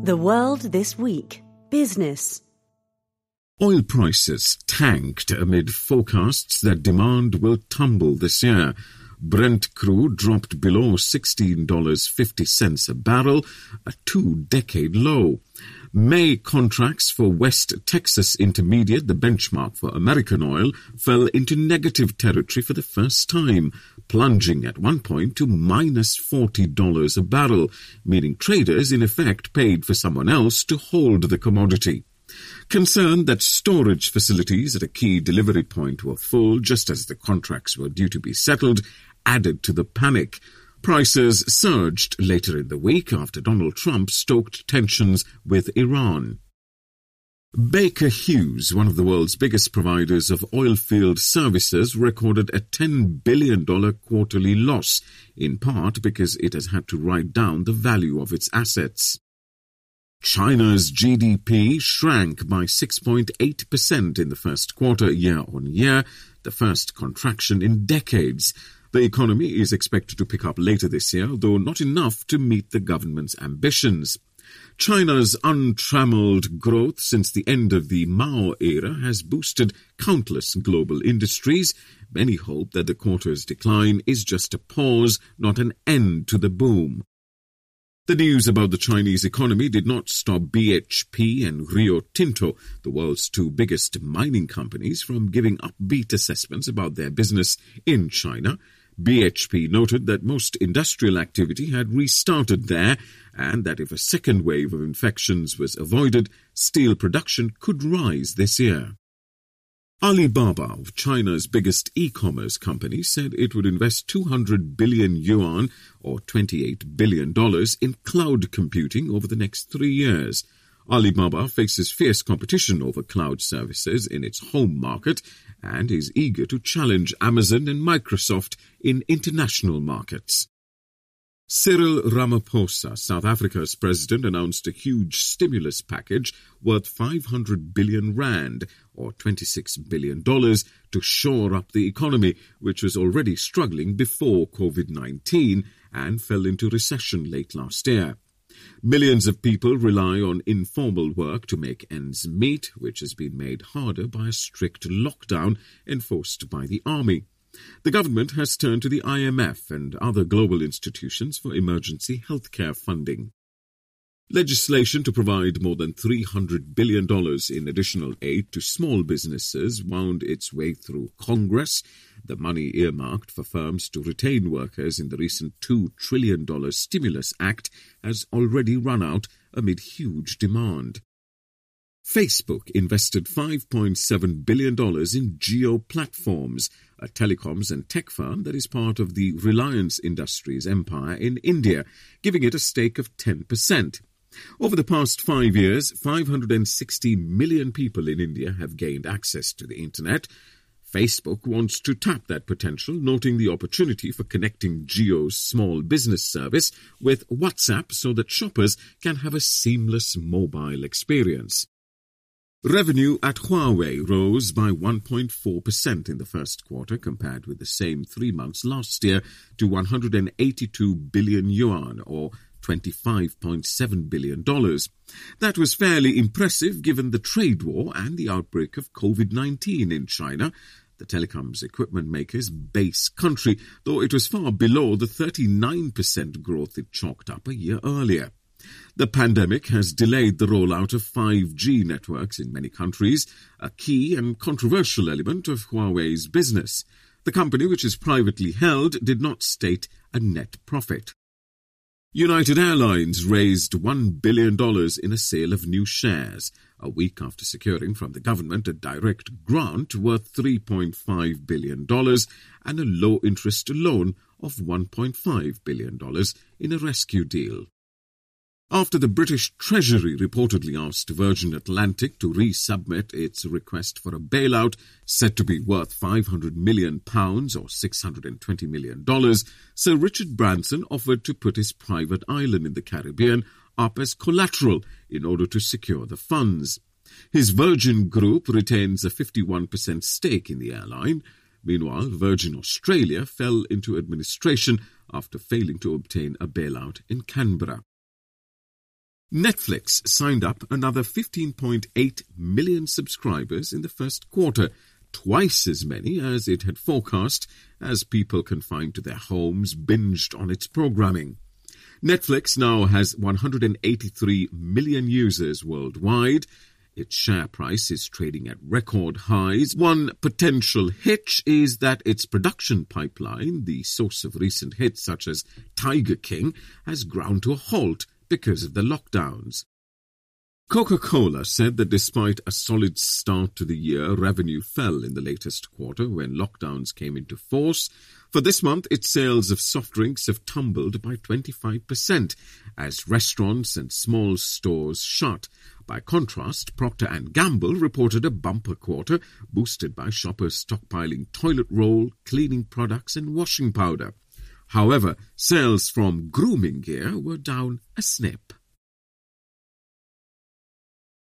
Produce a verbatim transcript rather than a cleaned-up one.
The World This Week. Business. Oil prices tanked amid forecasts that demand will tumble this year. Brent crude dropped below sixteen dollars and fifty cents a barrel, a two-decade low. May contracts for West Texas Intermediate, the benchmark for American oil, fell into negative territory for the first time, plunging at one point to minus forty dollars a barrel, meaning traders in effect paid for someone else to hold the commodity. Concern that storage facilities at a key delivery point were full just as the contracts were due to be settled added to the panic. Prices surged later in the week after Donald Trump stoked tensions with Iran. Baker Hughes, one of the world's biggest providers of oilfield services, recorded a ten billion dollars quarterly loss, in part because it has had to write down the value of its assets. China's G D P shrank by six point eight percent in the first quarter year-on-year, the first contraction in decades. The economy is expected to pick up later this year, though not enough to meet the government's ambitions. China's untrammeled growth since the end of the Mao era has boosted countless global industries. Many hope that the quarter's decline is just a pause, not an end to the boom. The news about the Chinese economy did not stop B H P and Rio Tinto, the world's two biggest mining companies, from giving upbeat assessments about their business in China. B H P noted that most industrial activity had restarted there and that if a second wave of infections was avoided, steel production could rise this year. Alibaba, China's biggest e-commerce company, said it would invest two hundred billion yuan, or twenty-eight billion dollars, in cloud computing over the next three years. Alibaba faces fierce competition over cloud services in its home market and is eager to challenge Amazon and Microsoft in international markets. Cyril Ramaphosa, South Africa's president, announced a huge stimulus package worth five hundred billion rand, or twenty-six billion dollars, to shore up the economy, which was already struggling before COVID nineteen and fell into recession late last year. Millions of people rely on informal work to make ends meet, which has been made harder by a strict lockdown enforced by the army. The government has turned to the I M F and other global institutions for emergency healthcare funding. Legislation to provide more than three hundred billion dollars in additional aid to small businesses wound its way through Congress. The money earmarked for firms to retain workers in the recent two trillion dollars Stimulus Act has already run out amid huge demand. Facebook invested five point seven billion dollars in Jio Platforms, a telecoms and tech firm that is part of the Reliance Industries empire in India, giving it a stake of ten percent. Over the past five years, five hundred sixty million people in India have gained access to the internet. Facebook wants to tap that potential, noting the opportunity for connecting Jio's small business service with WhatsApp so that shoppers can have a seamless mobile experience. Revenue at Huawei rose by one point four percent in the first quarter compared with the same three months last year to one hundred eighty-two billion yuan, or twenty-five point seven billion dollars. That was fairly impressive given the trade war and the outbreak of COVID nineteen in China, the telecoms equipment maker's base country, though it was far below the thirty-nine percent growth it chalked up a year earlier. The pandemic has delayed the rollout of five G networks in many countries, a key and controversial element of Huawei's business. The company, which is privately held, did not state a net profit. United Airlines raised one billion dollars in a sale of new shares, a week after securing from the government a direct grant worth three point five billion dollars and a low-interest loan of one point five billion dollars in a rescue deal. After the British Treasury reportedly asked Virgin Atlantic to resubmit its request for a bailout, said to be worth five hundred million pounds or six hundred twenty million dollars, Sir Richard Branson offered to put his private island in the Caribbean up as collateral in order to secure the funds. His Virgin Group retains a fifty-one percent stake in the airline. Meanwhile, Virgin Australia fell into administration after failing to obtain a bailout in Canberra. Netflix signed up another fifteen point eight million subscribers in the first quarter, twice as many as it had forecast, as people confined to their homes binged on its programming. Netflix now has one hundred eighty-three million users worldwide. Its share price is trading at record highs. One potential hitch is that its production pipeline, the source of recent hits such as Tiger King, has ground to a halt because of the lockdowns. Coca-Cola said that despite a solid start to the year, revenue fell in the latest quarter when lockdowns came into force. For this month, its sales of soft drinks have tumbled by twenty-five percent as restaurants and small stores shut. By contrast, Procter and Gamble reported a bumper quarter, boosted by shoppers stockpiling toilet roll, cleaning products and washing powder. However, sales from grooming gear were down a snip.